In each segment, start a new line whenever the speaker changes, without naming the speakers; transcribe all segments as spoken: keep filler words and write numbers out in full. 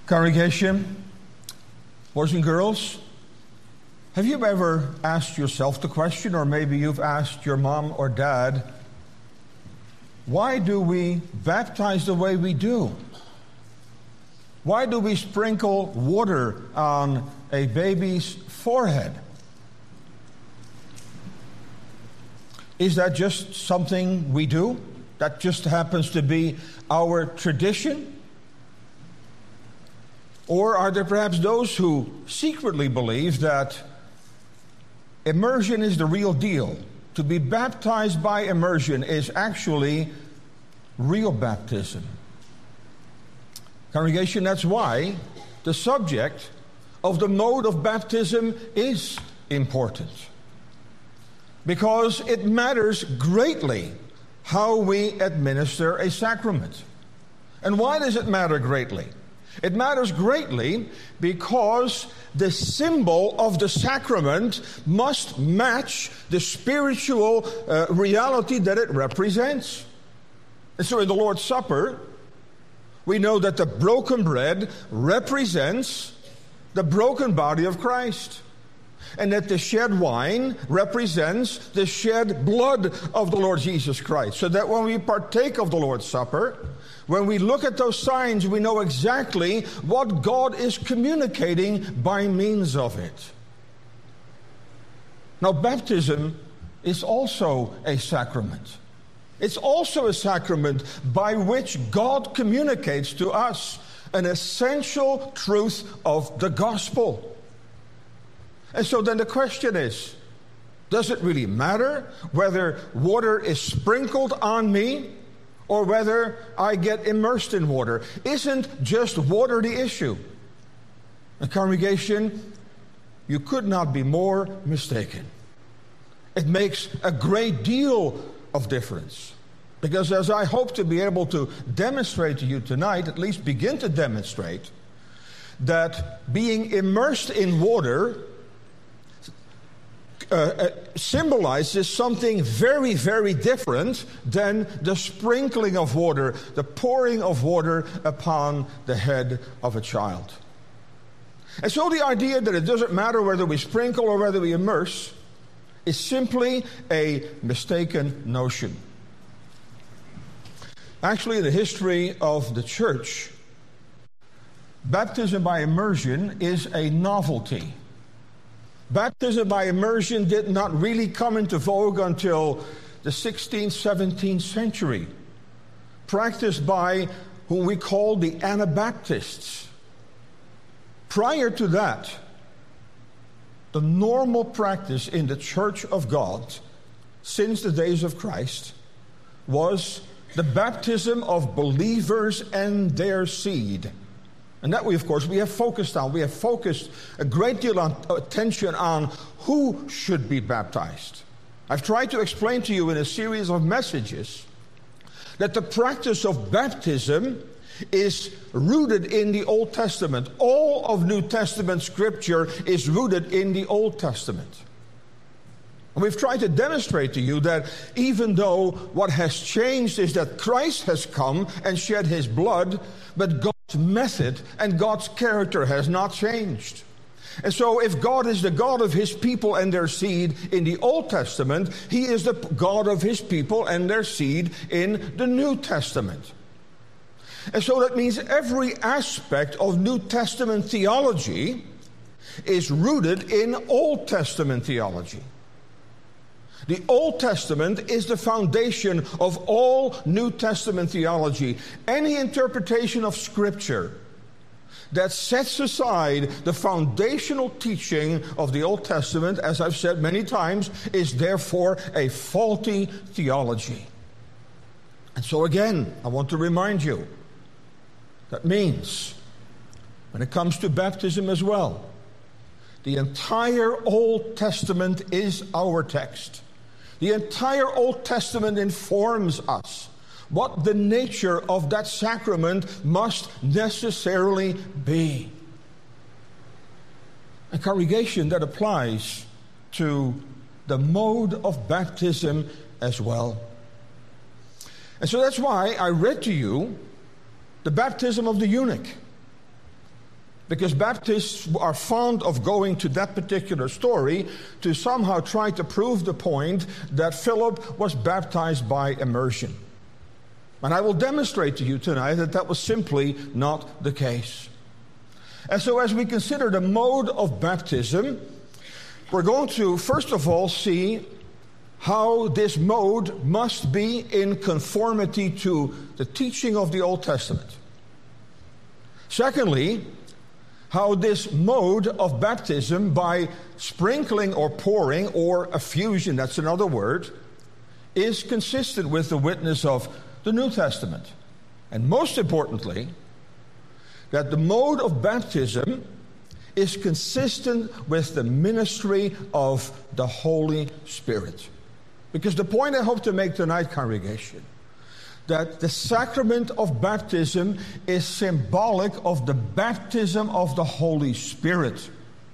Congregation, boys and girls, have you ever asked yourself the question, or maybe you've asked your mom or dad, why do we baptize the way we do? Why do we sprinkle water on a baby's forehead? Is that just something we do? That just happens to be our tradition? Or are there perhaps those who secretly believe that immersion is the real deal? To be baptized by immersion is actually real baptism. Congregation, that's why the subject of the mode of baptism is important. Because it matters greatly how we administer a sacrament. And why does it matter greatly? It matters greatly because the symbol of the sacrament must match the spiritual uh, reality that it represents. And so in the Lord's Supper, we know that the broken bread represents the broken body of Christ, and that the shed wine represents the shed blood of the Lord Jesus Christ. So that when we partake of the Lord's Supper, when we look at those signs, we know exactly what God is communicating by means of it. Now, baptism is also a sacrament. It's also a sacrament by which God communicates to us an essential truth of the gospel. And so then the question is, does it really matter whether water is sprinkled on me or whether I get immersed in water? Isn't just water the issue? And congregation, you could not be more mistaken. It makes a great deal of difference. Because as I hope to be able to demonstrate to you tonight, at least begin to demonstrate, that being immersed in water uh, uh, symbolizes something very, very different than the sprinkling of water, the pouring of water upon the head of a child. And so the idea that it doesn't matter whether we sprinkle or whether we immerse is simply a mistaken notion. Actually, in the history of the church, baptism by immersion is a novelty. Baptism by immersion did not really come into vogue until the sixteenth, seventeenth century, practiced by whom we call the Anabaptists. Prior to that, the normal practice in the Church of God, since the days of Christ, was the baptism of believers and their seed. And that we, of course, we have focused on. We have focused a great deal of attention on who should be baptized. I've tried to explain to you in a series of messages that the practice of baptism is rooted in the Old Testament. All of New Testament Scripture is rooted in the Old Testament. And we've tried to demonstrate to you that even though what has changed is that Christ has come and shed his blood, but God's method and God's character has not changed. And so if God is the God of his people and their seed in the Old Testament, he is the God of his people and their seed in the New Testament. And so that means every aspect of New Testament theology is rooted in Old Testament theology. The Old Testament is the foundation of all New Testament theology. Any interpretation of Scripture that sets aside the foundational teaching of the Old Testament, as I've said many times, is therefore a faulty theology. And so again, I want to remind you, that means, when it comes to baptism as well, the entire Old Testament is our text. The entire Old Testament informs us what the nature of that sacrament must necessarily be. A congregation that applies to the mode of baptism as well. And so that's why I read to you the baptism of the eunuch. Because Baptists are fond of going to that particular story to somehow try to prove the point that Philip was baptized by immersion. And I will demonstrate to you tonight that that was simply not the case. And so as we consider the mode of baptism, we're going to first of all see how this mode must be in conformity to the teaching of the Old Testament. Secondly, how this mode of baptism by sprinkling or pouring or effusion, that's another word, is consistent with the witness of the New Testament. And most importantly, that the mode of baptism is consistent with the ministry of the Holy Spirit. Because the point I hope to make tonight, congregation, that the sacrament of baptism is symbolic of the baptism of the Holy Spirit.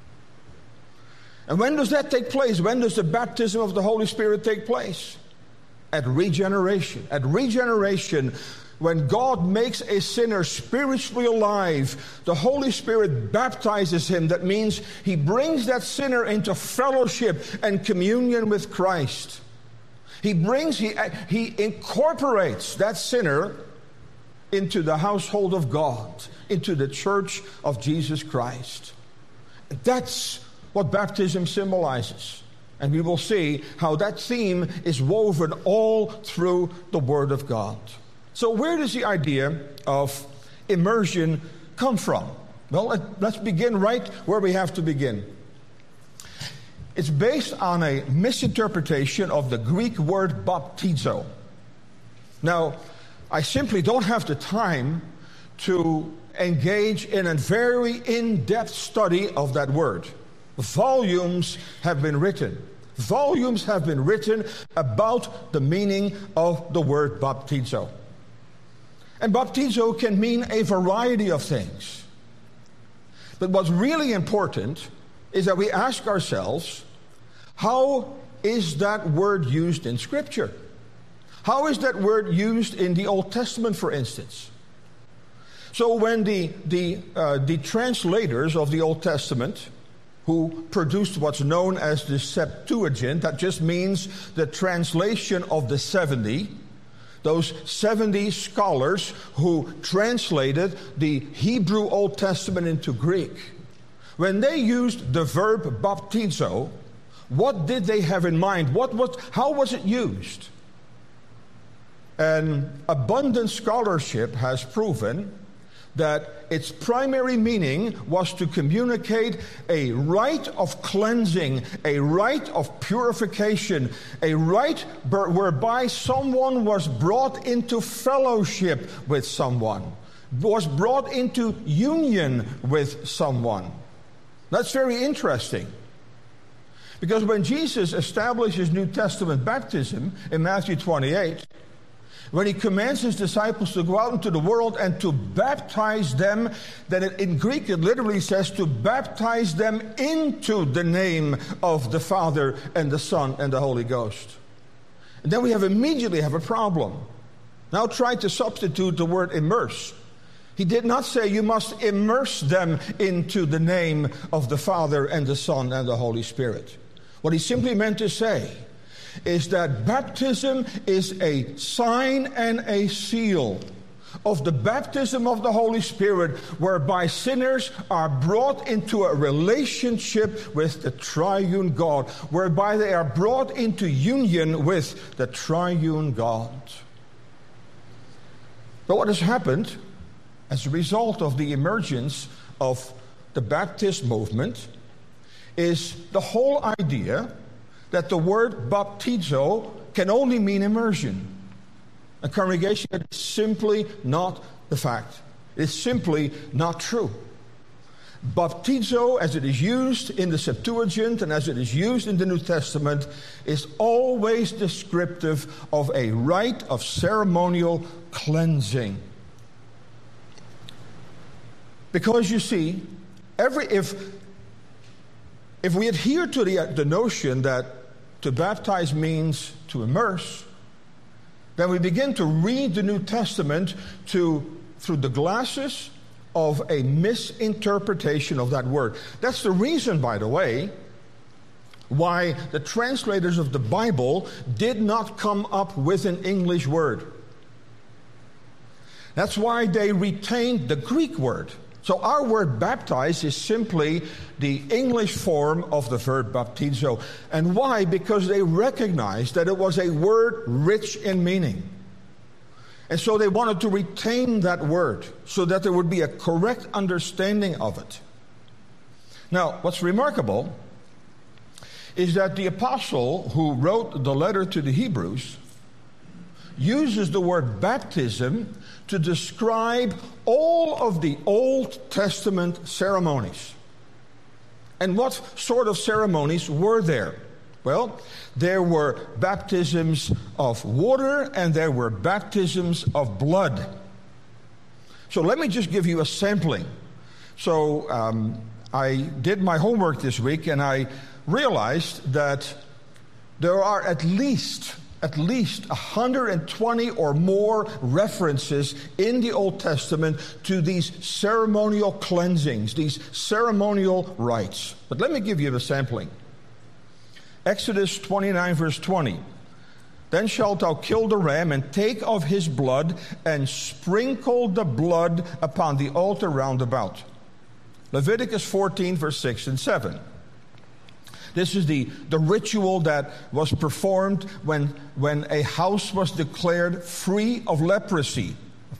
And when does that take place? When does the baptism of the Holy Spirit take place? At regeneration. At regeneration, when God makes a sinner spiritually alive, the Holy Spirit baptizes him. That means he brings that sinner into fellowship and communion with Christ. He brings, he, he incorporates that sinner into the household of God, into the church of Jesus Christ. That's what baptism symbolizes. And we will see how that theme is woven all through the Word of God. So where does the idea of immersion come from? Well, let's begin right where we have to begin. It's based on a misinterpretation of the Greek word baptizo. Now, I simply don't have the time to engage in a very in-depth study of that word. Volumes have been written. Volumes have been written about the meaning of the word baptizo. And baptizo can mean a variety of things. But what's really important is that we ask ourselves, how is that word used in Scripture? How is that word used in the Old Testament, for instance? So when the, the, uh, the translators of the Old Testament, who produced what's known as the Septuagint, that just means the translation of the seventy, those seventy scholars who translated the Hebrew Old Testament into Greek, when they used the verb baptizo, what did they have in mind? What was, how was it used? And abundant scholarship has proven that its primary meaning was to communicate a rite of cleansing, a rite of purification, a rite whereby someone was brought into fellowship with someone, was brought into union with someone. That's very interesting. Because when Jesus establishes New Testament baptism in Matthew twenty-eight, when he commands his disciples to go out into the world and to baptize them, then it, in Greek it literally says to baptize them into the name of the Father and the Son and the Holy Ghost. And then we have immediately have a problem. Now try to substitute the word immerse. He did not say you must immerse them into the name of the Father and the Son and the Holy Spirit. What he simply meant to say is that baptism is a sign and a seal of the baptism of the Holy Spirit, whereby sinners are brought into a relationship with the triune God, whereby they are brought into union with the triune God. But what has happened as a result of the emergence of the Baptist movement is the whole idea that the word baptizo can only mean immersion. A congregation that is simply not the fact. It's simply not true. Baptizo, as it is used in the Septuagint and as it is used in the New Testament, is always descriptive of a rite of ceremonial cleansing. Because you see, every if if we adhere to the, the notion that to baptize means to immerse, then we begin to read the New Testament to, through the glasses of a misinterpretation of that word. That's the reason, by the way, why the translators of the Bible did not come up with an English word. That's why they retained the Greek word. So our word baptize is simply the English form of the verb baptizo. And why? Because they recognized that it was a word rich in meaning. And so they wanted to retain that word so that there would be a correct understanding of it. Now, what's remarkable is that the apostle who wrote the letter to the Hebrews uses the word baptism to describe all of the Old Testament ceremonies. And what sort of ceremonies were there? Well, there were baptisms of water and there were baptisms of blood. So let me just give you a sampling. So um, I did my homework this week and I realized that there are at least at least one hundred twenty or more references in the Old Testament to these ceremonial cleansings, these ceremonial rites. But let me give you a sampling. Exodus twenty-nine, verse twenty. Then shalt thou kill the ram and take of his blood and sprinkle the blood upon the altar round about. Leviticus fourteen, verse six and seven. This is the, the ritual that was performed when, when a house was declared free of leprosy.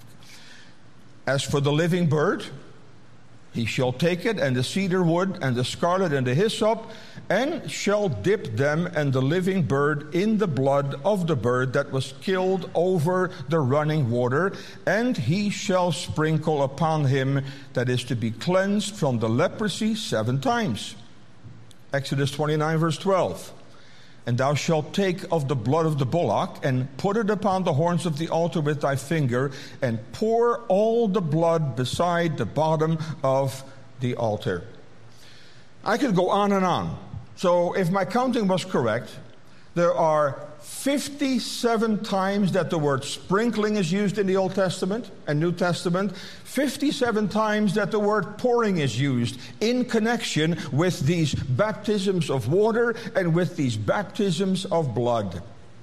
As for the living bird, he shall take it, and the cedar wood, and the scarlet, and the hyssop, and shall dip them and the living bird in the blood of the bird that was killed over the running water, and he shall sprinkle upon him that is to be cleansed from the leprosy seven times. Exodus twenty-nine, verse twelve. And thou shalt take of the blood of the bullock, and put it upon the horns of the altar with thy finger, and pour all the blood beside the bottom of the altar. I could go on and on. So if my counting was correct, there are fifty-seven times that the word sprinkling is used in the Old Testament and New Testament. fifty-seven times that the word pouring is used in connection with these baptisms of water and with these baptisms of blood.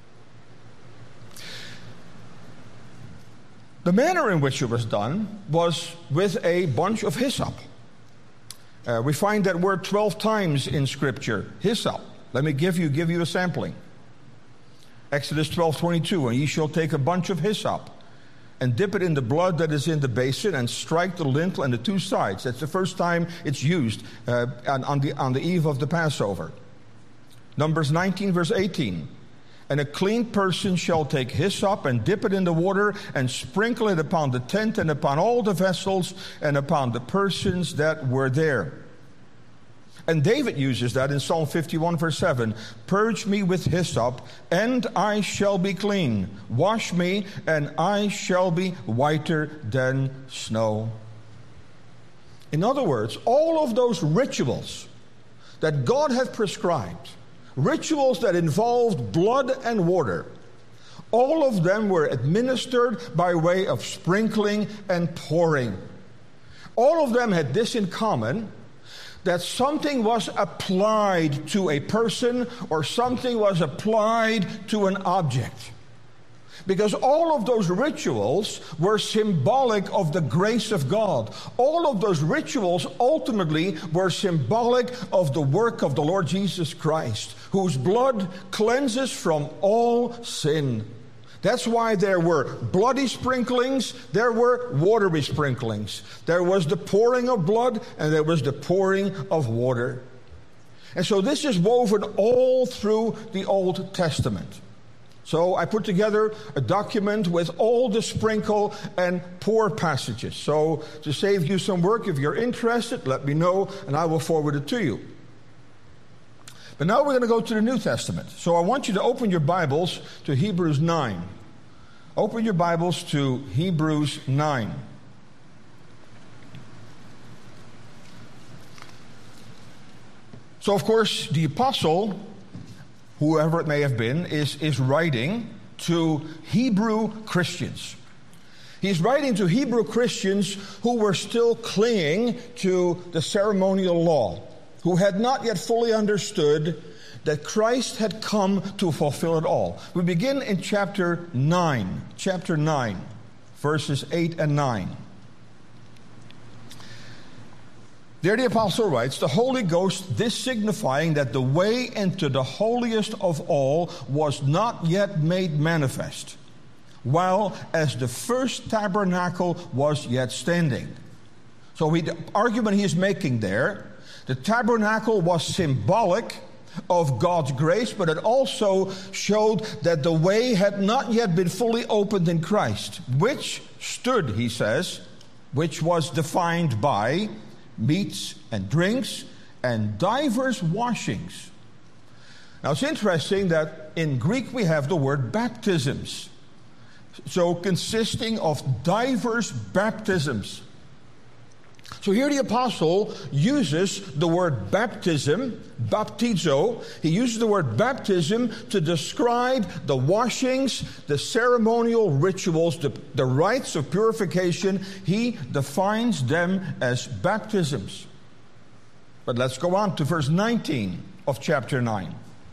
The manner in which it was done was with a bunch of hyssop. Uh, we find that word twelve times in Scripture, hyssop. Let me give you, give you a sampling. Exodus twelve twenty-two, and ye shall take a bunch of hyssop and dip it in the blood that is in the basin and strike the lintel and the two sides. That's the first time it's used uh, on, the, on the eve of the Passover. Numbers nineteen, verse eighteen. And a clean person shall take hyssop and dip it in the water and sprinkle it upon the tent and upon all the vessels and upon the persons that were there. And David uses that in Psalm fifty-one, verse seven. Purge me with hyssop, and I shall be clean. Wash me, and I shall be whiter than snow. In other words, all of those rituals that God had prescribed, rituals that involved blood and water, all of them were administered by way of sprinkling and pouring. All of them had this in common, that something was applied to a person or something was applied to an object. Because all of those rituals were symbolic of the grace of God. All of those rituals ultimately were symbolic of the work of the Lord Jesus Christ, whose blood cleanses from all sin. That's why there were bloody sprinklings, there were watery sprinklings. There was the pouring of blood and there was the pouring of water. And so this is woven all through the Old Testament. So I put together a document with all the sprinkle and pour passages. So to save you some work, if you're interested, let me know and I will forward it to you. But now we're going to go to the New Testament. So I want you to open your Bibles to Hebrews nine. Open your Bibles to Hebrews nine. So, of course, the apostle, whoever it may have been, is, is writing to Hebrew Christians. He's writing to Hebrew Christians who were still clinging to the ceremonial law, who had not yet fully understood that Christ had come to fulfill it all. We begin in chapter nine, chapter nine, verses eight and nine. There the apostle writes, "The Holy Ghost, this signifying that the way into the holiest of all was not yet made manifest, while as the first tabernacle was yet standing." So he, the argument he is making there, the tabernacle was symbolic of God's grace, but it also showed that the way had not yet been fully opened in Christ, which stood, he says, which was defined by meats and drinks and divers washings. Now it's interesting that in Greek we have the word baptisms. So consisting of divers baptisms. So here the apostle uses the word baptism, baptizo. He uses the word baptism to describe the washings, the ceremonial rituals, the, the rites of purification. He defines them as baptisms. But let's go on to verse nineteen of chapter nine.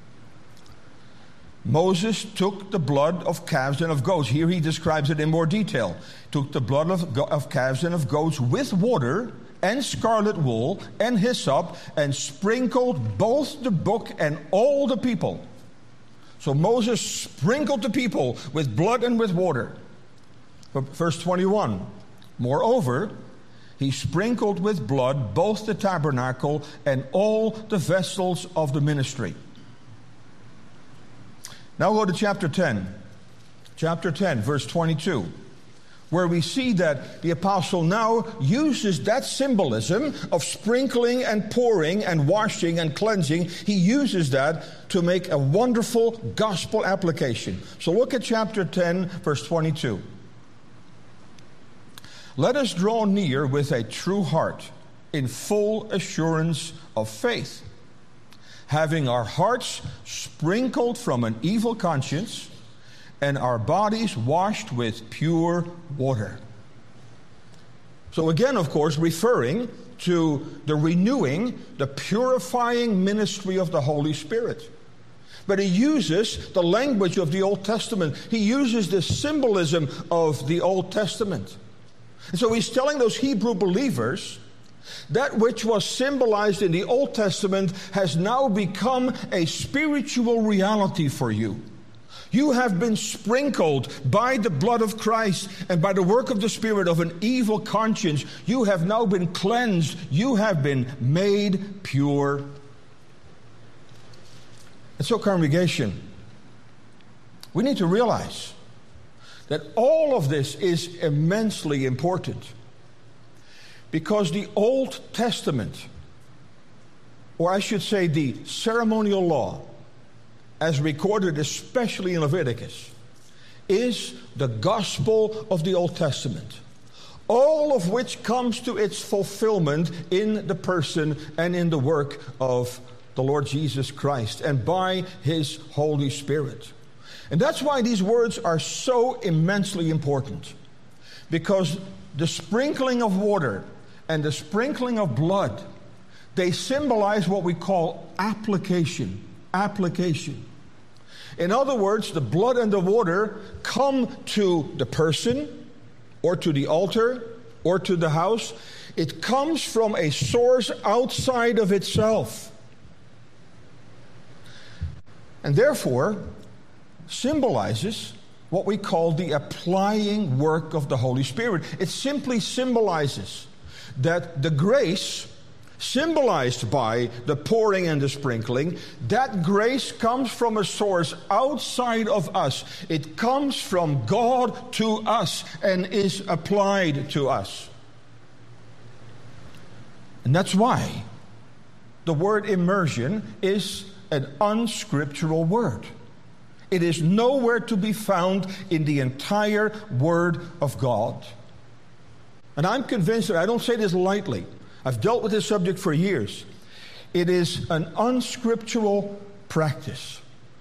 Moses took the blood of calves and of goats. Here he describes it in more detail. Took the blood of, of calves and of goats with water and scarlet wool and hyssop and sprinkled both the book and all the people. So Moses sprinkled the people with blood and with water. Verse twenty-one. Moreover, he sprinkled with blood both the tabernacle and all the vessels of the ministry. Now go to chapter ten. Chapter ten, verse twenty-two, where we see that the apostle now uses that symbolism of sprinkling and pouring and washing and cleansing. He uses that to make a wonderful gospel application. So look at chapter ten, verse twenty-two. Let us draw near with a true heart in full assurance of faith, having our hearts sprinkled from an evil conscience and our bodies washed with pure water. So again, of course, referring to the renewing, the purifying ministry of the Holy Spirit. But he uses the language of the Old Testament. He uses the symbolism of the Old Testament. And so he's telling those Hebrew believers, that which was symbolized in the Old Testament has now become a spiritual reality for you. You have been sprinkled by the blood of Christ and by the work of the Spirit of an evil conscience. You have now been cleansed. You have been made pure. And so, congregation, we need to realize that all of this is immensely important. Because the Old Testament, or I should say the ceremonial law, as recorded especially in Leviticus, is the gospel of the Old Testament. All of which comes to its fulfillment in the person and in the work of the Lord Jesus Christ and by His Holy Spirit. And that's why these words are so immensely important. Because the sprinkling of water and the sprinkling of blood, they symbolize what we call application. Application. In other words, the blood and the water come to the person, or to the altar, or to the house. It comes from a source outside of itself. And therefore, symbolizes what we call the applying work of the Holy Spirit. It simply symbolizes that the grace symbolized by the pouring and the sprinkling, that grace comes from a source outside of us. It comes from God to us and is applied to us. And that's why the word immersion is an unscriptural word. It is nowhere to be found in the entire Word of God. And I'm convinced that I don't say this lightly. I've dealt with this subject for years. It is an unscriptural practice.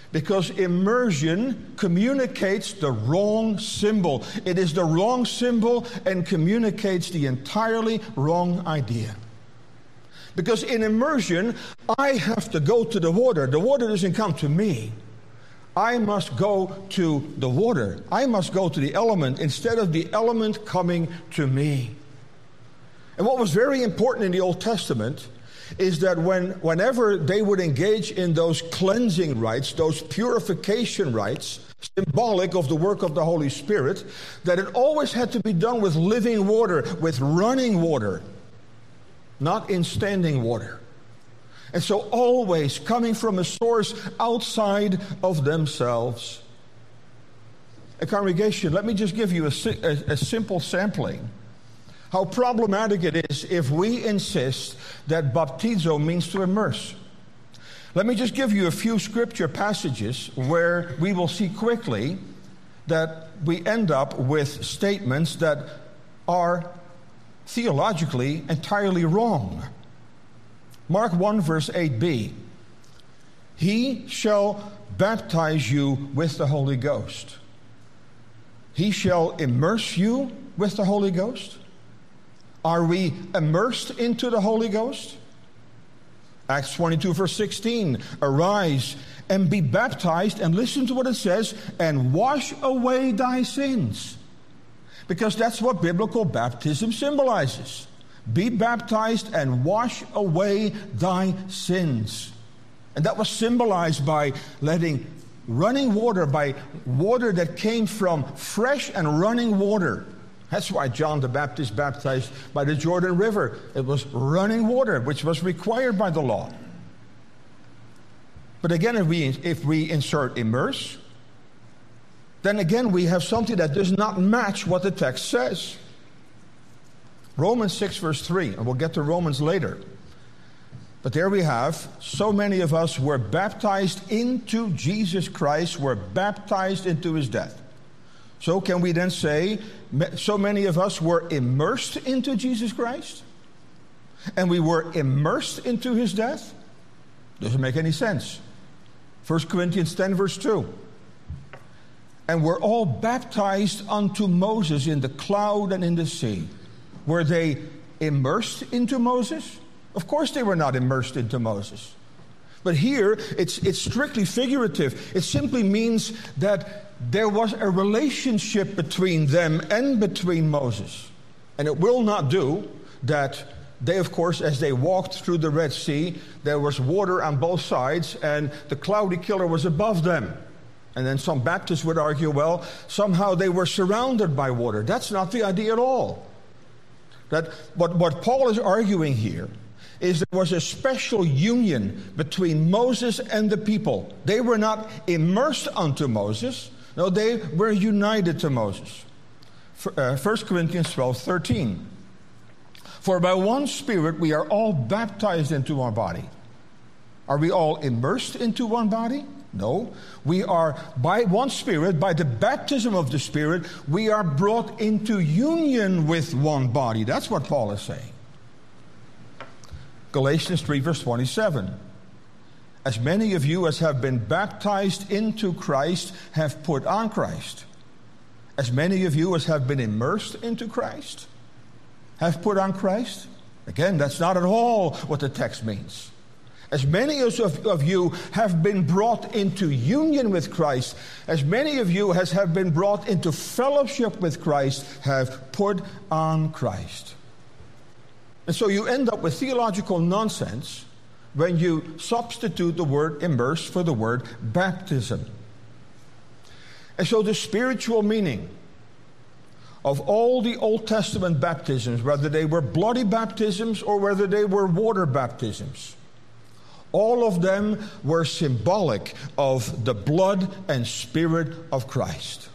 Because immersion communicates the wrong symbol. It is the wrong symbol and communicates the entirely wrong idea. Because in immersion, I have to go to the water. The water doesn't come to me. I must go to the water. I must go to the element instead of the element coming to me. And what was very important in the Old Testament is that when, whenever they would engage in those cleansing rites, those purification rites, symbolic of the work of the Holy Spirit, that it always had to be done with living water, with running water, not in standing water. And so always coming from a source outside of themselves. A congregation, let me just give you a, a, a simple sampling. How problematic it is if we insist that baptizo means to immerse. Let me just give you a few scripture passages where we will see quickly that we end up with statements that are theologically entirely wrong. Mark one verse eight b. He shall baptize you with the Holy Ghost. He shall immerse you with the Holy Ghost. Are we immersed into the Holy Ghost? Acts twenty-two verse sixteen. Arise and be baptized, and listen to what it says, and wash away thy sins. Because that's what biblical baptism symbolizes. Be baptized and wash away thy sins. And that was symbolized by letting running water, by water that came from fresh and running water. That's why John the Baptist baptized by the Jordan River. It was running water, which was required by the law. But again, if we, if we insert immerse, then again we have something that does not match what the text says. Romans six verse three, and we'll get to Romans later. But there we have, so many of us were baptized into Jesus Christ, were baptized into his death. So can we then say, so many of us were immersed into Jesus Christ? And we were immersed into his death? Doesn't make any sense. First Corinthians ten verse two. And we're all baptized unto Moses in the cloud and in the sea. Were they immersed into Moses? Of course they were not immersed into Moses. But here, it's, it's strictly figurative. It simply means that there was a relationship between them and between Moses. And it will not do that they, of course, as they walked through the Red Sea, there was water on both sides and the cloudy killer was above them. And then some Baptists would argue, well, somehow they were surrounded by water. That's not the idea at all. That what, what Paul is arguing here is there was a special union between Moses and the people. They were not immersed unto Moses. No, they were united to Moses. First Corinthians twelve thirteen. For by one Spirit we are all baptized into one body. Are we all immersed into one body? No. We are, by one Spirit, by the baptism of the Spirit, we are brought into union with one body. That's what Paul is saying. Galatians three verse twenty-seven. As many of you as have been baptized into Christ have put on Christ. As many of you as have been immersed into Christ have put on Christ. Again, that's not at all what the text means. As many of, of you have been brought into union with Christ, as many of you as have been brought into fellowship with Christ have put on Christ. And so you end up with theological nonsense when you substitute the word immerse for the word baptism. And so the spiritual meaning of all the Old Testament baptisms, whether they were bloody baptisms or whether they were water baptisms, all of them were symbolic of the blood and Spirit of Christ.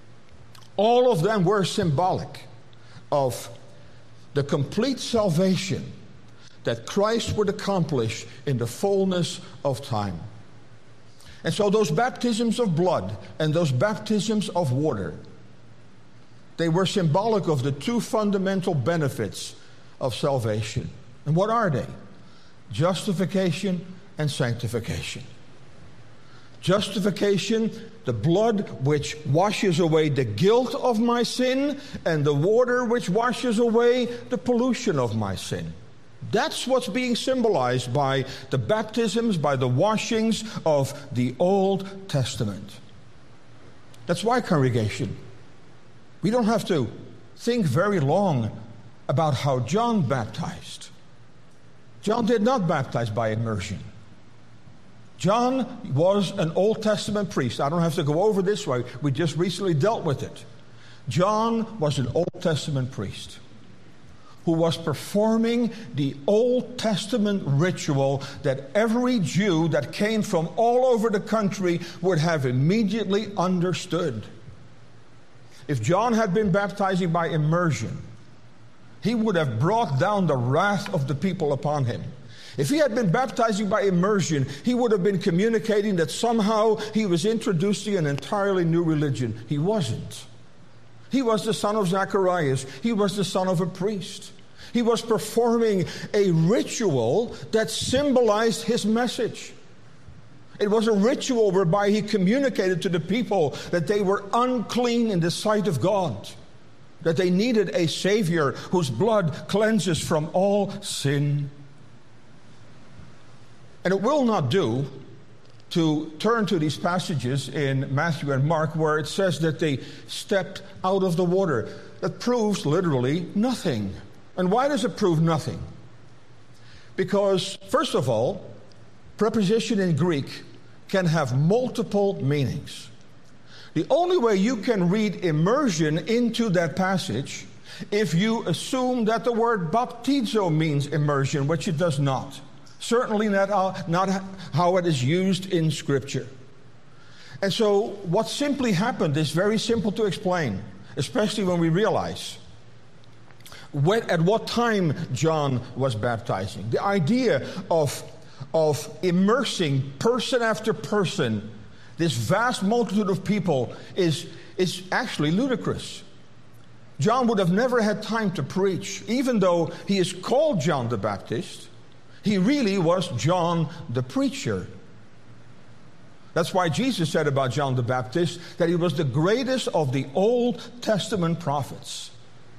All of them were symbolic of the complete salvation that Christ would accomplish in the fullness of time. And so those baptisms of blood and those baptisms of water, they were symbolic of the two fundamental benefits of salvation. And what are they? Justification and sanctification. Justification, the blood which washes away the guilt of my sin, and the water which washes away the pollution of my sin. That's what's being symbolized by the baptisms, by the washings of the Old Testament. That's why, congregation, we don't have to think very long about how John baptized. John did not baptize by immersion. John was an Old Testament priest. I don't have to go over this way. We just recently dealt with it. John was an Old Testament priest who was performing the Old Testament ritual that every Jew that came from all over the country would have immediately understood. If John had been baptizing by immersion, he would have brought down the wrath of the people upon him. If he had been baptizing by immersion, he would have been communicating that somehow he was introducing an entirely new religion. He wasn't. He was the son of Zacharias. He was the son of a priest. He was performing a ritual that symbolized his message. It was a ritual whereby he communicated to the people that they were unclean in the sight of God, that they needed a Savior whose blood cleanses from all sin. And it will not do to turn to these passages in Matthew and Mark where it says that they stepped out of the water. That proves literally nothing. And why does it prove nothing? Because, first of all, preposition in Greek can have multiple meanings. The only way you can read immersion into that passage if you assume that the word baptizo means immersion, which it does not. Certainly not how, not how it is used in Scripture. And so what simply happened is very simple to explain, especially when we realize when, at what time John was baptizing. The idea of, of immersing person after person, this vast multitude of people, is, is actually ludicrous. John would have never had time to preach, even though he is called John the Baptist. He really was John the preacher. That's why Jesus said about John the Baptist that he was the greatest of the Old Testament prophets.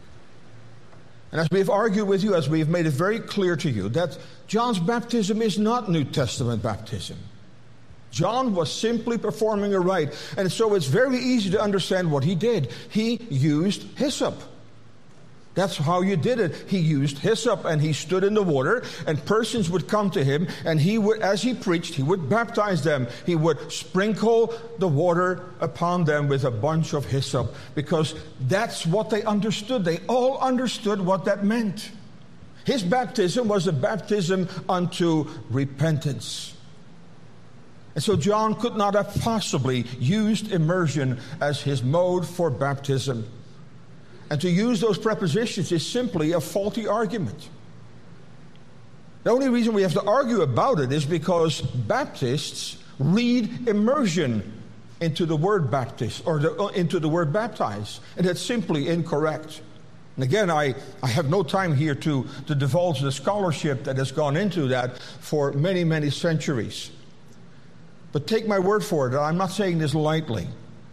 And as we've argued with you, as we've made it very clear to you, that John's baptism is not New Testament baptism. John was simply performing a rite. And so it's very easy to understand what he did. He used hyssop. That's how you did it. He used hyssop and he stood in the water and persons would come to him and he would, as he preached, he would baptize them. He would sprinkle the water upon them with a bunch of hyssop because that's what they understood. They all understood what that meant. His baptism was a baptism unto repentance. And so John could not have possibly used immersion as his mode for baptism. And to use those prepositions is simply a faulty argument. The only reason we have to argue about it is because Baptists read immersion into the word Baptist or the, into the word baptize, and that's simply incorrect. And again, I, I have no time here to, to divulge the scholarship that has gone into that for many, many centuries. But take my word for it, I'm not saying this lightly.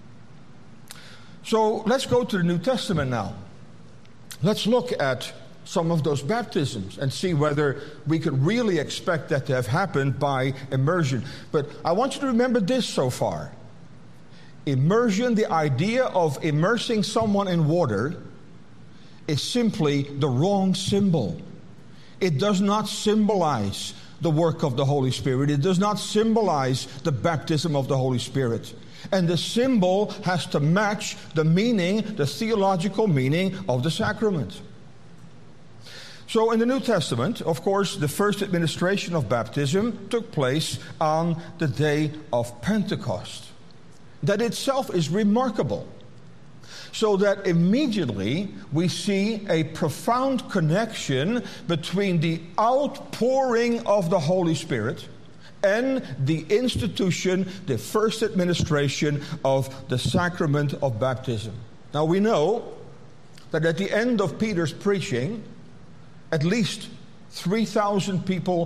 So let's go to the New Testament now. Let's look at some of those baptisms and see whether we could really expect that to have happened by immersion. But I want you to remember this so far. Immersion, the idea of immersing someone in water, is simply the wrong symbol. It does not symbolize the work of the Holy Spirit. It does not symbolize the baptism of the Holy Spirit. And the symbol has to match the meaning, the theological meaning of the sacrament. So in the New Testament, of course, the first administration of baptism took place on the day of Pentecost. That itself is remarkable. So that immediately we see a profound connection between the outpouring of the Holy Spirit and the institution, the first administration of the sacrament of baptism. Now we know that at the end of Peter's preaching, at least three thousand people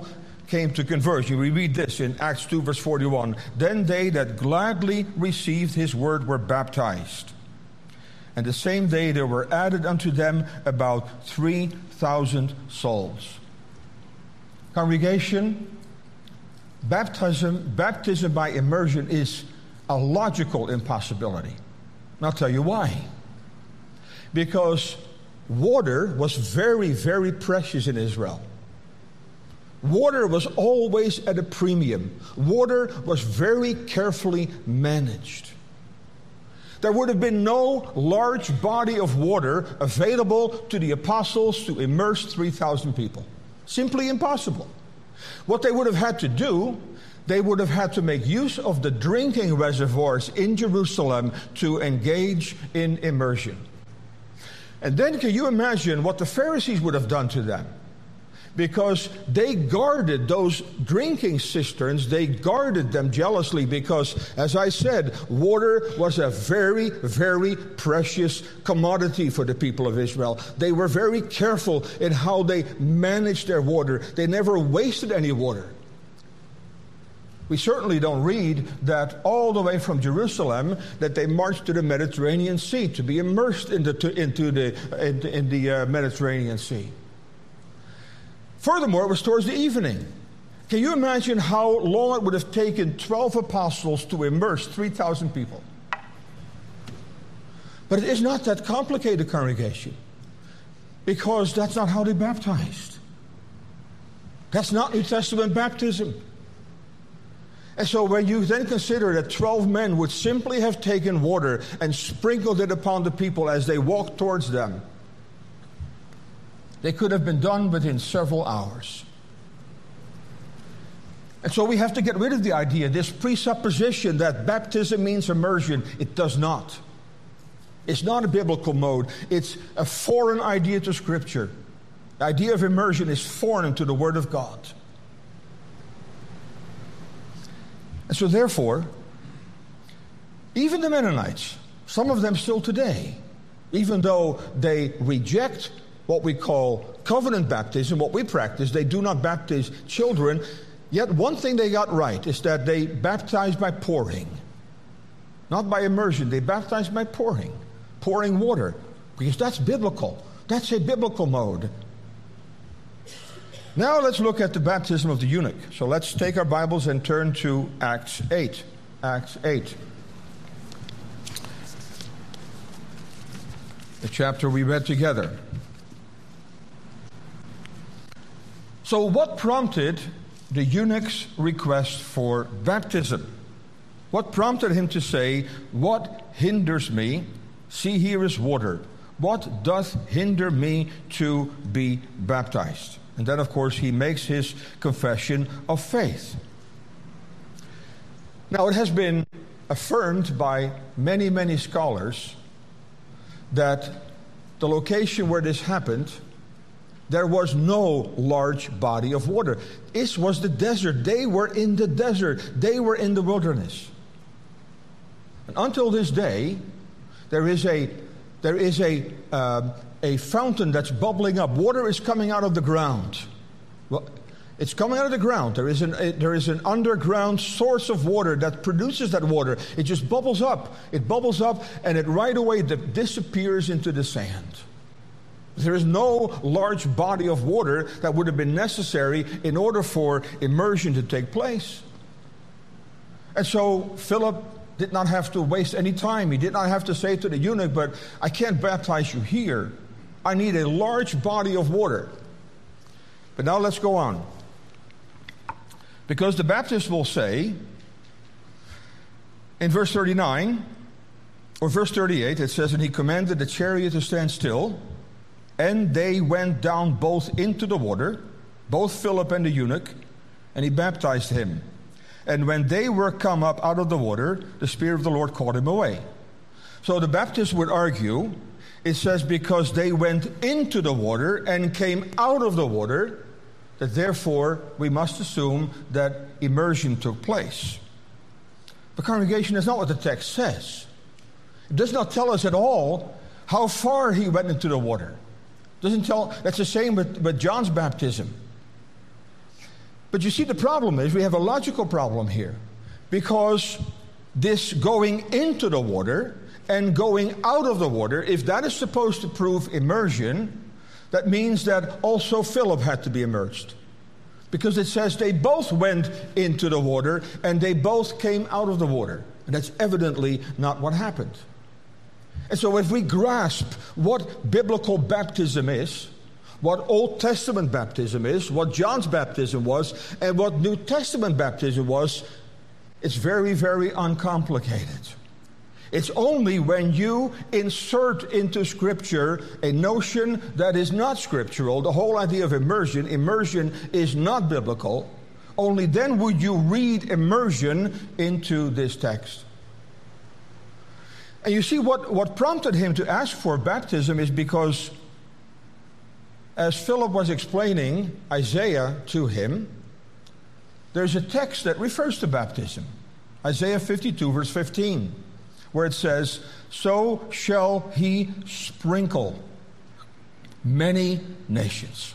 came to conversion. We read this in Acts two, verse forty-one. Then they that gladly received his word were baptized. And the same day there were added unto them about three thousand souls. Congregation, baptism, baptism by immersion is a logical impossibility. And I'll tell you why. Because water was very, very precious in Israel. Water was always at a premium. Water was very carefully managed. There would have been no large body of water available to the apostles to immerse three thousand people. Simply impossible. What they would have had to do, they would have had to make use of the drinking reservoirs in Jerusalem to engage in immersion. And then can you imagine what the Pharisees would have done to them? Because they guarded those drinking cisterns, they guarded them jealously because, as I said, water was a very, very precious commodity for the people of Israel. They were very careful in how they managed their water. They never wasted any water. We certainly don't read that all the way from Jerusalem that they marched to the Mediterranean Sea to be immersed into, to, into the, in, in the uh, Mediterranean Sea. Furthermore, it was towards the evening. Can you imagine how long it would have taken twelve apostles to immerse three thousand people? But it is not that complicated, congregation, because that's not how they baptized. That's not New Testament baptism. And so when you then consider that twelve men would simply have taken water and sprinkled it upon the people as they walked towards them, they could have been done within several hours. And so we have to get rid of the idea, this presupposition that baptism means immersion. It does not. It's not a biblical mode. It's a foreign idea to Scripture. The idea of immersion is foreign to the Word of God. And so therefore, even the Mennonites, some of them still today, even though they reject what we call covenant baptism, what we practice, they do not baptize children. Yet one thing they got right is that they baptize by pouring. Not by immersion, they baptize by pouring. Pouring water, because that's biblical. That's a biblical mode. Now let's look at the baptism of the eunuch. So let's take our Bibles and turn to Acts eight. Acts eight. The chapter we read together. So what prompted the eunuch's request for baptism? What prompted him to say, "What hinders me? See, here is water. What doth hinder me to be baptized?" And then, of course, he makes his confession of faith. Now, it has been affirmed by many, many scholars that the location where this happened, there was no large body of water. This was the desert. They were in the desert. They were in the wilderness. And until this day, there is a there is a uh, a fountain that's bubbling up. Water is coming out of the ground. Well, it's coming out of the ground. There is an a, there is an underground source of water that produces that water. It just bubbles up. It bubbles up, and it right away disappears into the sand. There is no large body of water that would have been necessary in order for immersion to take place. And so Philip did not have to waste any time. He did not have to say to the eunuch, "But I can't baptize you here. I need a large body of water." But now let's go on. Because the Baptist will say, in verse thirty-nine, or verse thirty-eight, it says, "And he commanded the chariot to stand still, and they went down both into the water, both Philip and the eunuch, and he baptized him. And when they were come up out of the water, the Spirit of the Lord caught him away." So the Baptist would argue, it says because they went into the water and came out of the water, that therefore we must assume that immersion took place. The congregation is not what the text says. It does not tell us at all how far he went into the water. Doesn't tell. That's the same with, with John's baptism. But you see, the problem is we have a logical problem here. Because this going into the water and going out of the water, if that is supposed to prove immersion, that means that also Philip had to be immersed. Because it says they both went into the water and they both came out of the water. And that's evidently not what happened. And so if we grasp what biblical baptism is, what Old Testament baptism is, what John's baptism was, and what New Testament baptism was, it's very, very uncomplicated. It's only when you insert into Scripture a notion that is not scriptural, the whole idea of immersion, immersion is not biblical, only then would you read immersion into this text. And you see, what, what prompted him to ask for baptism is because, as Philip was explaining Isaiah to him, there's a text that refers to baptism. Isaiah fifty-two, verse fifteen, where it says, "So shall he sprinkle many nations."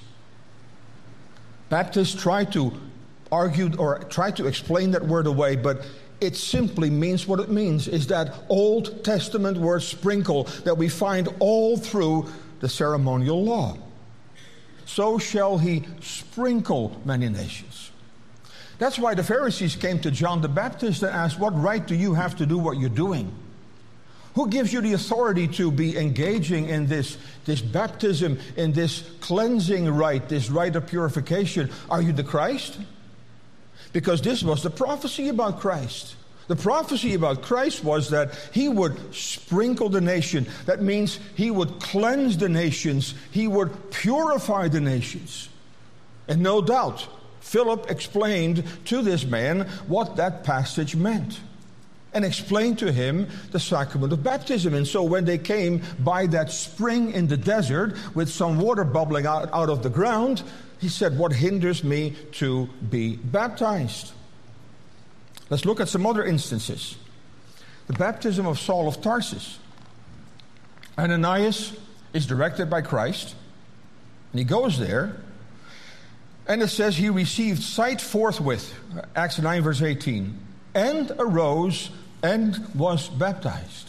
Baptists try to argue or try to explain that word away, but it simply means what it means, is that Old Testament word sprinkle that we find all through the ceremonial law. So shall he sprinkle many nations. That's why the Pharisees came to John the Baptist and asked, "What right do you have to do what you're doing? Who gives you the authority to be engaging in this, this baptism, in this cleansing rite, this rite of purification? Are you the Christ?" Because this was the prophecy about Christ. The prophecy about Christ was that he would sprinkle the nation. That means he would cleanse the nations. He would purify the nations. And no doubt, Philip explained to this man what that passage meant and explained to him the sacrament of baptism. And so when they came by that spring in the desert with some water bubbling out, out of the ground, he said, "What hinders me to be baptized?" Let's look at some other instances. The baptism of Saul of Tarsus. Ananias is directed by Christ, and he goes there, and it says he received sight forthwith, Acts nine, verse eighteen, and arose and was baptized.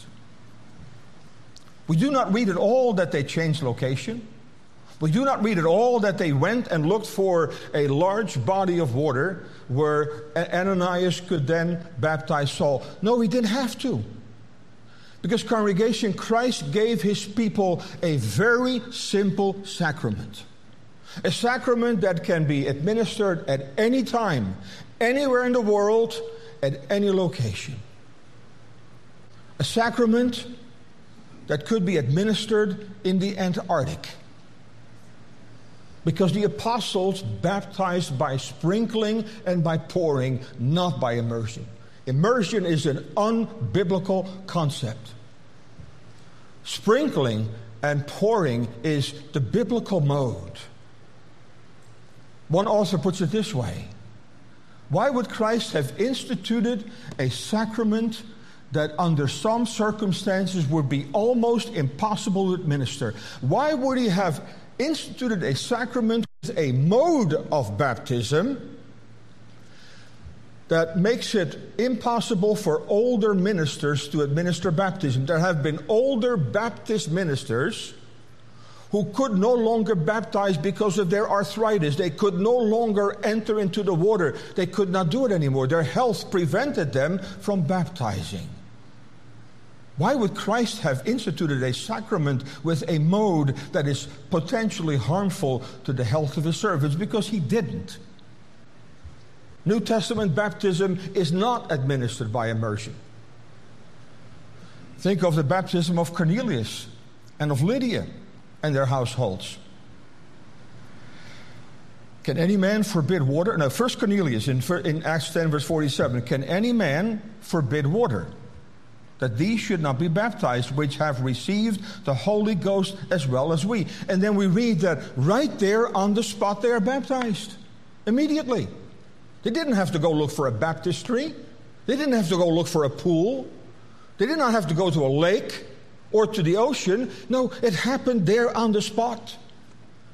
We do not read at all that they changed location. We do not read at all that they went and looked for a large body of water where Ananias could then baptize Saul. No, he didn't have to. Because, congregation, Christ gave his people a very simple sacrament. A sacrament that can be administered at any time, anywhere in the world, at any location. A sacrament that could be administered in the Antarctic. Because the apostles baptized by sprinkling and by pouring, not by immersion. Immersion is an unbiblical concept. Sprinkling and pouring is the biblical mode. One author puts it this way: why would Christ have instituted a sacrament that under some circumstances would be almost impossible to administer? Why would he have instituted a sacrament with a mode of baptism that makes it impossible for older ministers to administer baptism? There have been older Baptist ministers who could no longer baptize because of their arthritis. They could no longer enter into the water. They could not do it anymore. Their health prevented them from baptizing. Why would Christ have instituted a sacrament with a mode that is potentially harmful to the health of his servants? Because he didn't. New Testament baptism is not administered by immersion. Think of the baptism of Cornelius and of Lydia and their households. Can any man forbid water? Now, First Cornelius in, in Acts ten, verse forty-seven. Can any man forbid water, that these should not be baptized, which have received the Holy Ghost as well as we? And then we read that right there on the spot they are baptized. Immediately. They didn't have to go look for a baptistry. They didn't have to go look for a pool. They did not have to go to a lake or to the ocean. No, it happened there on the spot.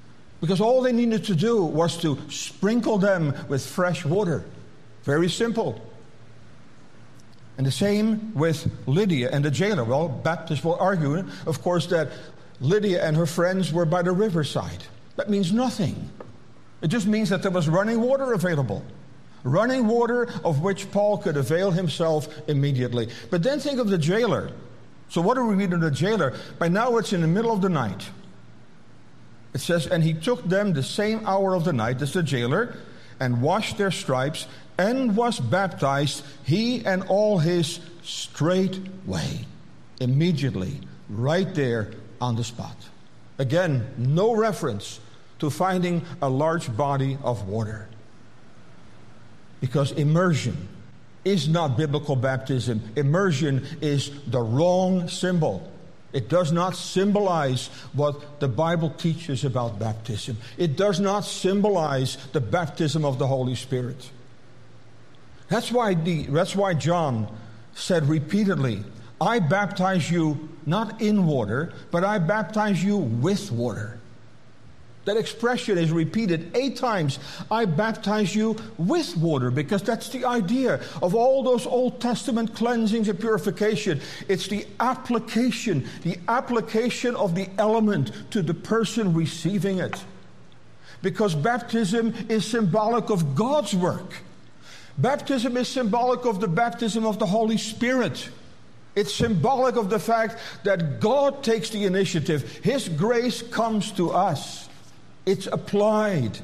Because all they needed to do was to sprinkle them with fresh water. Very simple. And the same with Lydia and the jailer. Well, Baptists will argue, of course, that Lydia and her friends were by the riverside. That means nothing. It just means that there was running water available. Running water of which Paul could avail himself immediately. But then think of the jailer. So what do we read of the jailer? By now it's in the middle of the night. It says, and he took them the same hour of the night as the jailer, and washed their stripes, and was baptized, he and all his, straightway, immediately, right there on the spot. Again, no reference to finding a large body of water. Because immersion is not biblical baptism. Immersion is the wrong symbol. It does not symbolize what the Bible teaches about baptism. It does not symbolize the baptism of the Holy Spirit. That's why, the, that's why John said repeatedly, I baptize you not in water, but I baptize you with water. That expression is repeated eight times. I baptize you with water, because that's the idea of all those Old Testament cleansings and purification. It's the application, the application of the element to the person receiving it. Because baptism is symbolic of God's work. Baptism is symbolic of the baptism of the Holy Spirit. It's symbolic of the fact that God takes the initiative. His grace comes to us. It's applied.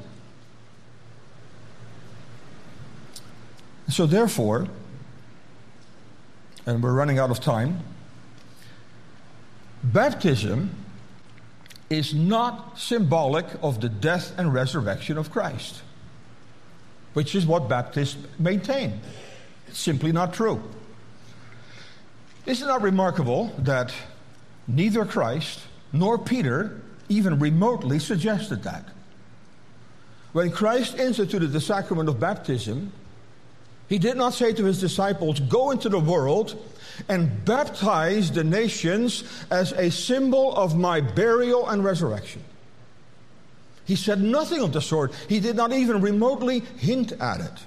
So therefore, and we're running out of time, baptism is not symbolic of the death and resurrection of Christ, which is what Baptists maintain. It's simply not true. Is it not remarkable that neither Christ nor Peter even remotely suggested that? When Christ instituted the sacrament of baptism, he did not say to his disciples, go into the world and baptize the nations as a symbol of my burial and resurrection. He said nothing of the sort. He did not even remotely hint at it.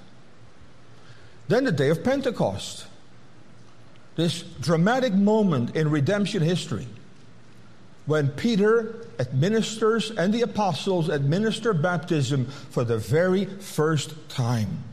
Then the day of Pentecost, this dramatic moment in redemption history, when Peter administers and the apostles administer baptism for the very first time.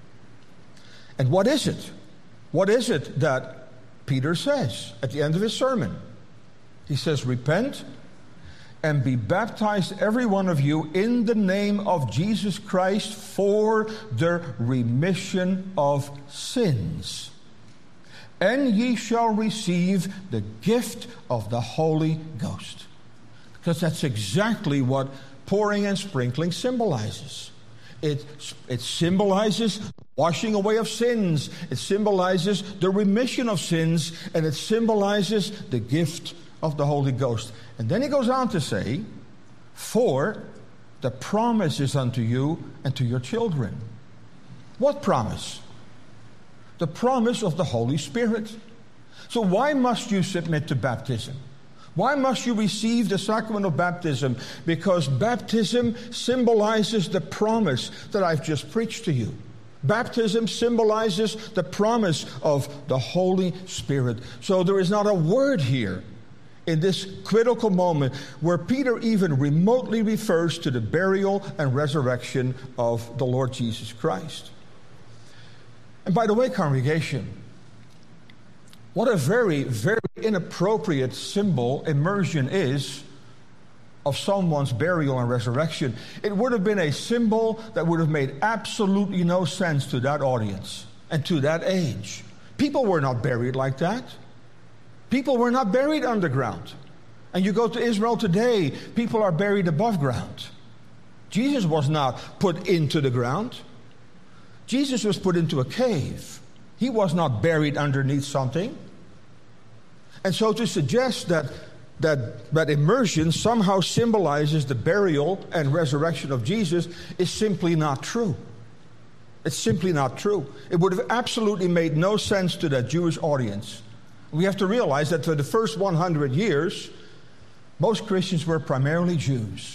And what is it? What is it that Peter says at the end of his sermon? He says, repent and be baptized, every one of you, in the name of Jesus Christ for the remission of sins. And ye shall receive the gift of the Holy Ghost. Because that's exactly what pouring and sprinkling symbolizes. It, it symbolizes washing away of sins. It symbolizes the remission of sins. And it symbolizes the gift of the Holy Ghost. And then he goes on to say, for the promise is unto you and to your children. What promise? The promise of the Holy Spirit. So why must you submit to baptism? Why must you receive the sacrament of baptism? Because baptism symbolizes the promise that I've just preached to you. Baptism symbolizes the promise of the Holy Spirit. So there is not a word here in this critical moment where Peter even remotely refers to the burial and resurrection of the Lord Jesus Christ. And by the way, congregation, what a very, very inappropriate symbol immersion is of someone's burial and resurrection. It would have been a symbol that would have made absolutely no sense to that audience and to that age. People were not buried like that. People were not buried underground. And you go to Israel today, people are buried above ground. Jesus was not put into the ground. Jesus was put into a cave. He was not buried underneath something. And so to suggest that, that, that immersion somehow symbolizes the burial and resurrection of Jesus is simply not true. It's simply not true. It would have absolutely made no sense to that Jewish audience. We have to realize that for the first one hundred years, most Christians were primarily Jews.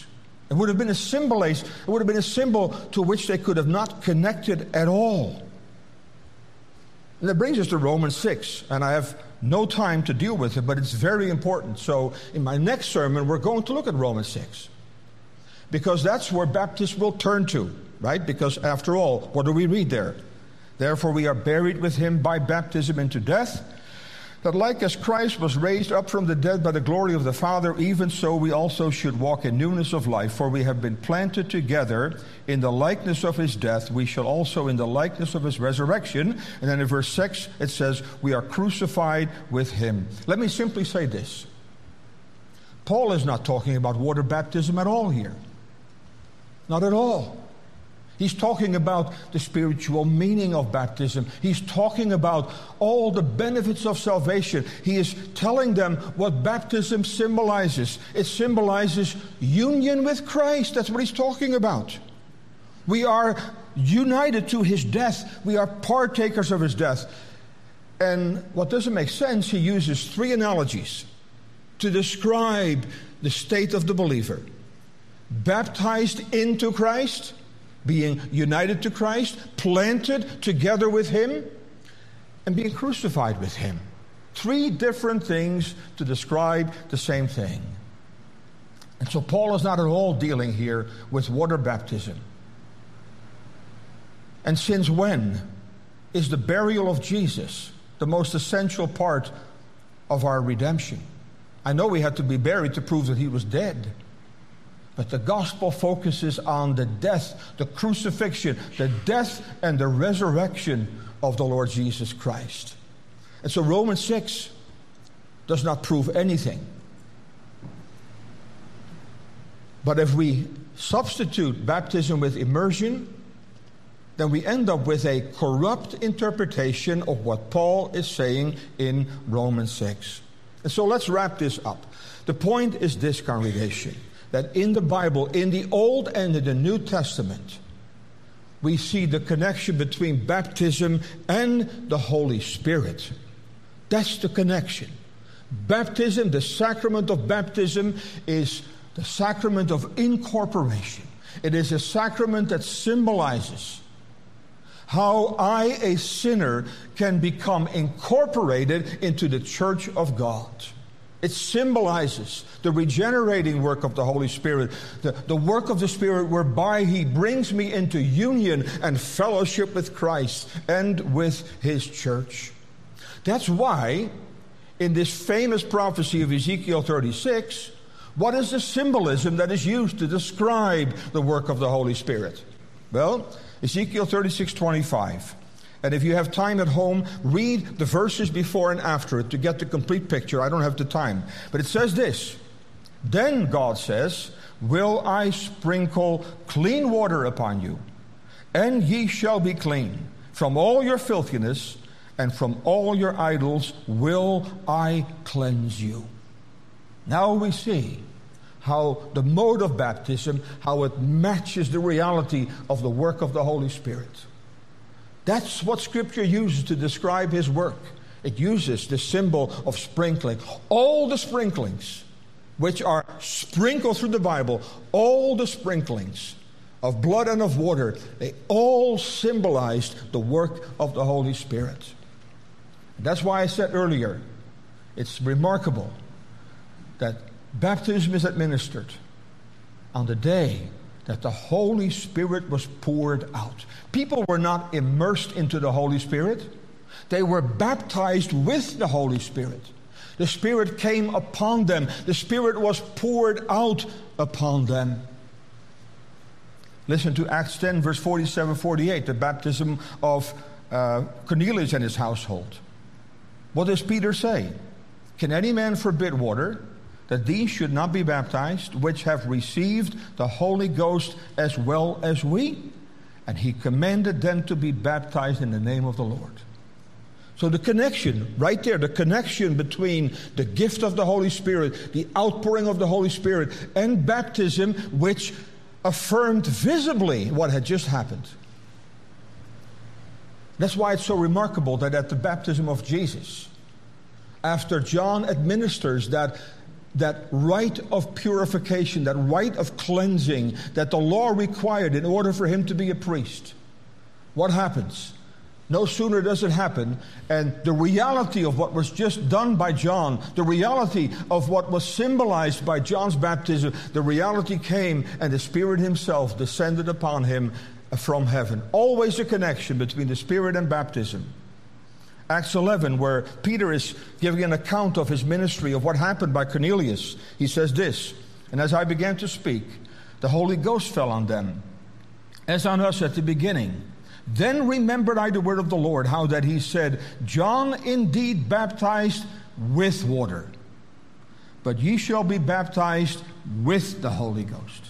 It would have been a symbol, it would have been a symbol to which they could have not connected at all. And that brings us to Romans six, and I have no time to deal with it, but it's very important. So in my next sermon, we're going to look at Romans six, because that's where Baptists will turn to, right? Because after all, what do we read there? Therefore we are buried with him by baptism into death, that like as Christ was raised up from the dead by the glory of the Father, even so we also should walk in newness of life. For we have been planted together in the likeness of his death, we shall also in the likeness of his resurrection. And then in verse six it says, we are crucified with him. Let me simply say this. Paul is not talking about water baptism at all here. Not at all. He's talking about the spiritual meaning of baptism. He's talking about all the benefits of salvation. He is telling them what baptism symbolizes. It symbolizes union with Christ. That's what he's talking about. We are united to his death. We are partakers of his death. And what doesn't make sense, he uses three analogies to describe the state of the believer. Baptized into Christ, being united to Christ, planted together with him, and being crucified with him. Three different things to describe the same thing. And so Paul is not at all dealing here with water baptism. And since when is the burial of Jesus the most essential part of our redemption? I know we had to be buried to prove that he was dead. But the gospel focuses on the death, the crucifixion, the death and the resurrection of the Lord Jesus Christ. And so Romans six does not prove anything. But if we substitute baptism with immersion, then we end up with a corrupt interpretation of what Paul is saying in Romans six. And so let's wrap this up. The point is this, congregation, that in the Bible, in the Old and in the New Testament, we see the connection between baptism and the Holy Spirit. That's the connection. Baptism, the sacrament of baptism, is the sacrament of incorporation. It is a sacrament that symbolizes how I, a sinner, can become incorporated into the church of God. It symbolizes the regenerating work of the Holy Spirit, the, the work of the Spirit whereby he brings me into union and fellowship with Christ and with his church. That's why in this famous prophecy of Ezekiel thirty-six, what is the symbolism that is used to describe the work of the Holy Spirit? Well, Ezekiel thirty-six twenty-five. And if you have time at home, read the verses before and after it to get the complete picture. I don't have the time. But it says this, then God says, will I sprinkle clean water upon you, and ye shall be clean. From all your filthiness and from all your idols will I cleanse you. Now we see how the mode of baptism, how it matches the reality of the work of the Holy Spirit. That's what Scripture uses to describe his work. It uses the symbol of sprinkling. All the sprinklings which are sprinkled through the Bible, all the sprinklings of blood and of water, they all symbolized the work of the Holy Spirit. That's why I said earlier, it's remarkable that baptism is administered on the day that the Holy Spirit was poured out. People were not immersed into the Holy Spirit. They were baptized with the Holy Spirit. The Spirit came upon them. The Spirit was poured out upon them. Listen to Acts ten, verse forty-seven forty-eight, the baptism of uh, Cornelius and his household. What does Peter say? Can any man forbid water, that these should not be baptized, which have received the Holy Ghost as well as we? And he commanded them to be baptized in the name of the Lord. So the connection, right there, the connection between the gift of the Holy Spirit, the outpouring of the Holy Spirit, and baptism, which affirmed visibly what had just happened. That's why it's so remarkable that at the baptism of Jesus, after John administers that that rite of purification, that rite of cleansing that the law required in order for him to be a priest, what happens? No sooner does it happen, and the reality of what was just done by John, the reality of what was symbolized by John's baptism, the reality came, and the Spirit himself descended upon him from heaven. Always a connection between the Spirit and baptism. Acts eleven, where Peter is giving an account of his ministry, of what happened by Cornelius, he says this, "And as I began to speak, the Holy Ghost fell on them, as on us at the beginning. Then remembered I the word of the Lord, how that he said, John indeed baptized with water, but ye shall be baptized with the Holy Ghost."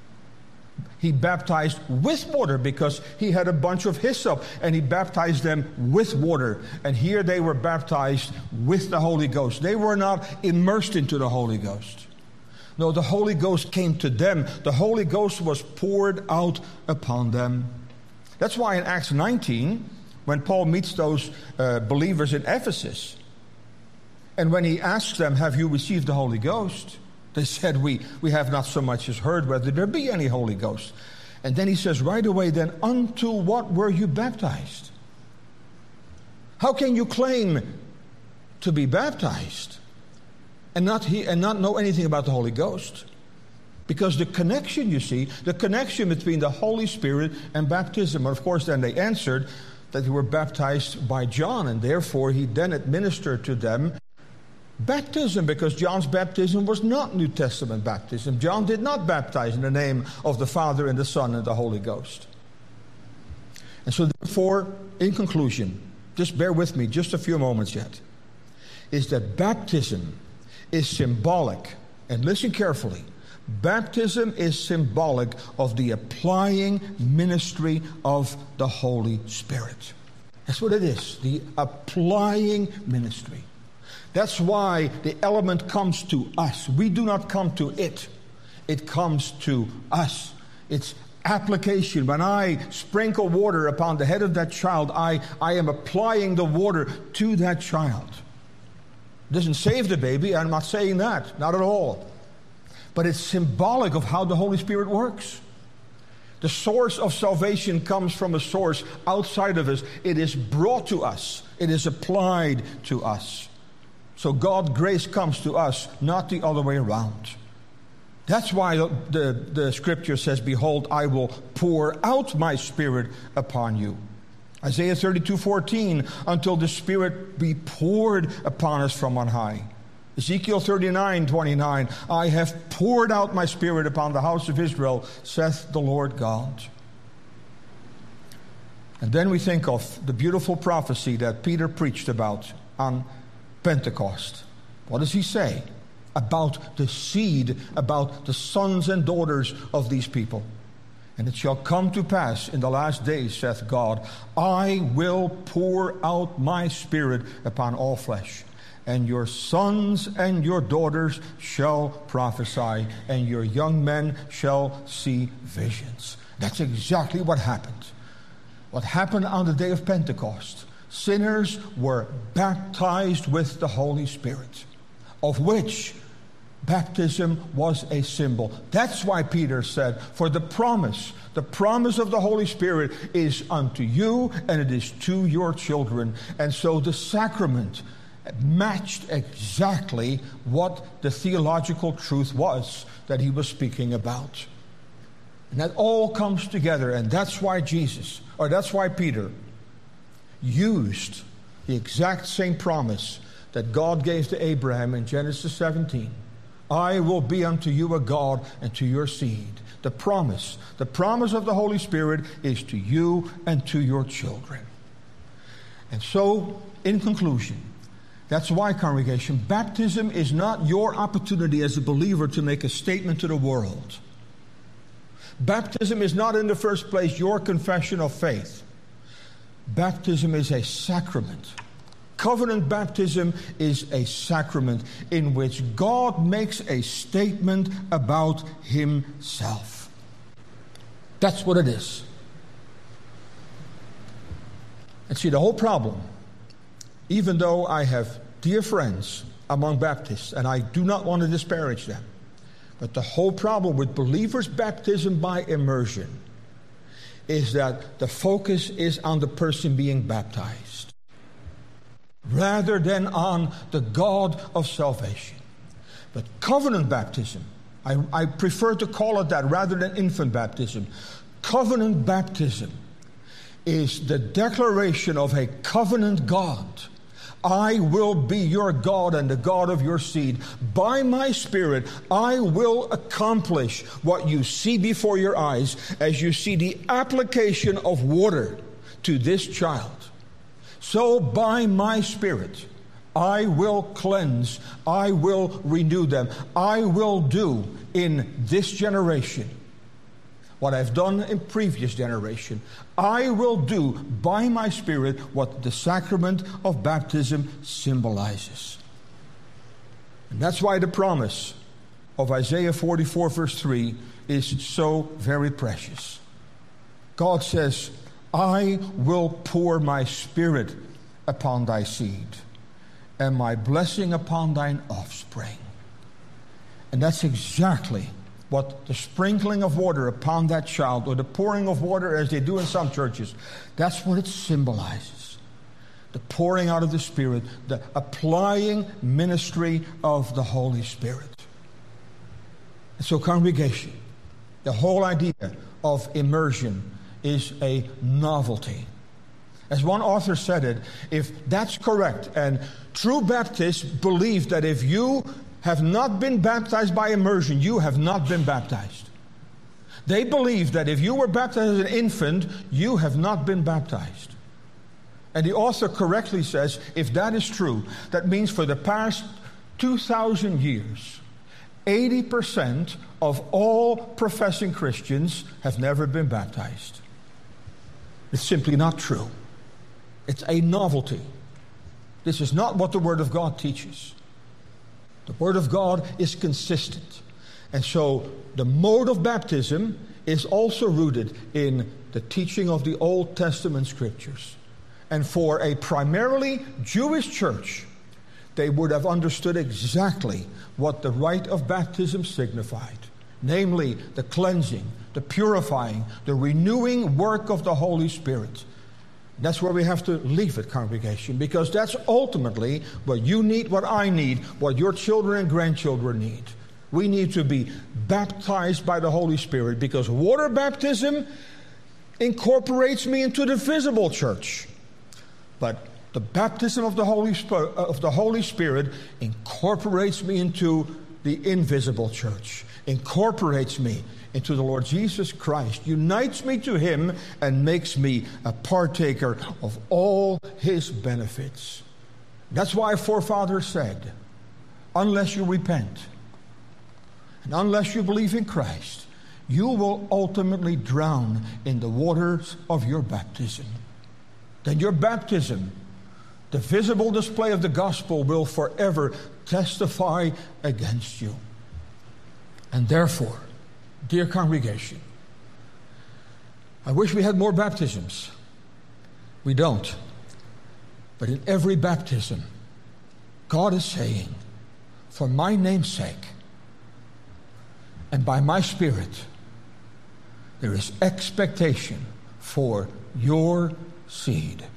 He baptized with water because he had a bunch of hyssop, and he baptized them with water. And here they were baptized with the Holy Ghost. They were not immersed into the Holy Ghost. No, the Holy Ghost came to them. The Holy Ghost was poured out upon them. That's why in Acts nineteen, when Paul meets those uh, believers in Ephesus, and when he asks them, "Have you received the Holy Ghost?" They said, we, we have not so much as heard whether there be any Holy Ghost. And then he says right away, then, unto what were you baptized? How can you claim to be baptized and not, he, and not know anything about the Holy Ghost? Because the connection, you see, the connection between the Holy Spirit and baptism. And of course, then they answered that they were baptized by John, and therefore he then administered to them baptism, because John's baptism was not New Testament baptism. John did not baptize in the name of the Father and the Son and the Holy Ghost. And so therefore, in conclusion, just bear with me just a few moments yet, is that baptism is symbolic, and listen carefully, baptism is symbolic of the applying ministry of the Holy Spirit. That's what it is, the applying ministry. That's why the element comes to us. We do not come to it. It comes to us. It's application. When I sprinkle water upon the head of that child, I, I am applying the water to that child. It doesn't save the baby. I'm not saying that. Not at all. But it's symbolic of how the Holy Spirit works. The source of salvation comes from a source outside of us. It is brought to us. It is applied to us. So God's grace comes to us, not the other way around. That's why the, the, the scripture says, "Behold, I will pour out my Spirit upon you." Isaiah thirty-two fourteen, "Until the Spirit be poured upon us from on high." Ezekiel thirty-nine twenty-nine, "I have poured out my Spirit upon the house of Israel, saith the Lord God." And then we think of the beautiful prophecy that Peter preached about on Pentecost. What does he say? About the seed, about the sons and daughters of these people. "And it shall come to pass in the last days, saith God, I will pour out my Spirit upon all flesh. And your sons and your daughters shall prophesy, and your young men shall see visions." That's exactly what happened. What happened on the day of Pentecost. Sinners were baptized with the Holy Spirit, of which baptism was a symbol. That's why Peter said, for the promise, the promise of the Holy Spirit is unto you, and it is to your children. And so the sacrament matched exactly what the theological truth was that he was speaking about. And that all comes together, and that's why Jesus, or that's why Peter, used the exact same promise that God gave to Abraham in Genesis seventeen. "I will be unto you a God, and to your seed." The promise, the promise of the Holy Spirit is to you and to your children. And so, in conclusion, that's why, congregation, baptism is not your opportunity as a believer to make a statement to the world. Baptism is not, in the first place, your confession of faith. Baptism is a sacrament. Covenant baptism is a sacrament in which God makes a statement about himself. That's what it is. And see, the whole problem, even though I have dear friends among Baptists, and I do not want to disparage them. But the whole problem with believers' baptism by immersion is that the focus is on the person being baptized rather than on the God of salvation. But covenant baptism, I, I prefer to call it that rather than infant baptism. Covenant baptism is the declaration of a covenant God. I will be your God and the God of your seed. By my Spirit, I will accomplish what you see before your eyes as you see the application of water to this child. So by my Spirit, I will cleanse, I will renew them. I will do in this generation what I've done in previous generation. I will do by my Spirit what the sacrament of baptism symbolizes. And that's why the promise of Isaiah forty-four verse three is so very precious. God says, I will pour my Spirit upon thy seed and my blessing upon thine offspring. And that's exactly what the sprinkling of water upon that child, or the pouring of water as they do in some churches, that's what it symbolizes. The pouring out of the Spirit, the applying ministry of the Holy Spirit. And so congregation, the whole idea of immersion is a novelty. As one author said it, if that's correct, and true Baptists believe that if you have not been baptized by immersion, you have not been baptized. They believe that if you were baptized as an infant, you have not been baptized. And the author correctly says, if that is true, that means for the past two thousand years, eighty percent of all professing Christians have never been baptized. It's simply not true. It's a novelty. This is not what the Word of God teaches. The Word of God is consistent. And so the mode of baptism is also rooted in the teaching of the Old Testament Scriptures. And for a primarily Jewish church, they would have understood exactly what the rite of baptism signified. Namely, the cleansing, the purifying, the renewing work of the Holy Spirit. That's where we have to leave it, congregation, because that's ultimately what you need, what I need, what your children and grandchildren need. We need to be baptized by the Holy Spirit, because water baptism incorporates me into the visible church. But the baptism of the Holy Spirit, of the Holy Spirit incorporates me into the invisible church, incorporates me into the Lord Jesus Christ, unites me to Him, and makes me a partaker of all His benefits. That's why our forefathers said, unless you repent, and unless you believe in Christ, you will ultimately drown in the waters of your baptism. Then your baptism, the visible display of the gospel, will forever testify against you. And therefore, dear congregation, I wish we had more baptisms. We don't. But in every baptism, God is saying, for my name's sake, and by my Spirit, there is expectation for your seed.